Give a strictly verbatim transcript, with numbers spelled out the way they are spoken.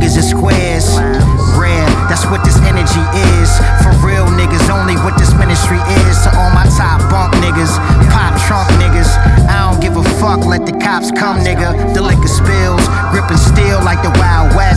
inches and squares. Rare, that's what this energy is. For real niggas, only what this ministry is. To all my top bump niggas, pop trunk niggas, I don't give a fuck, let the cops come nigga. The liquor spills, gripping steel like the Wild West.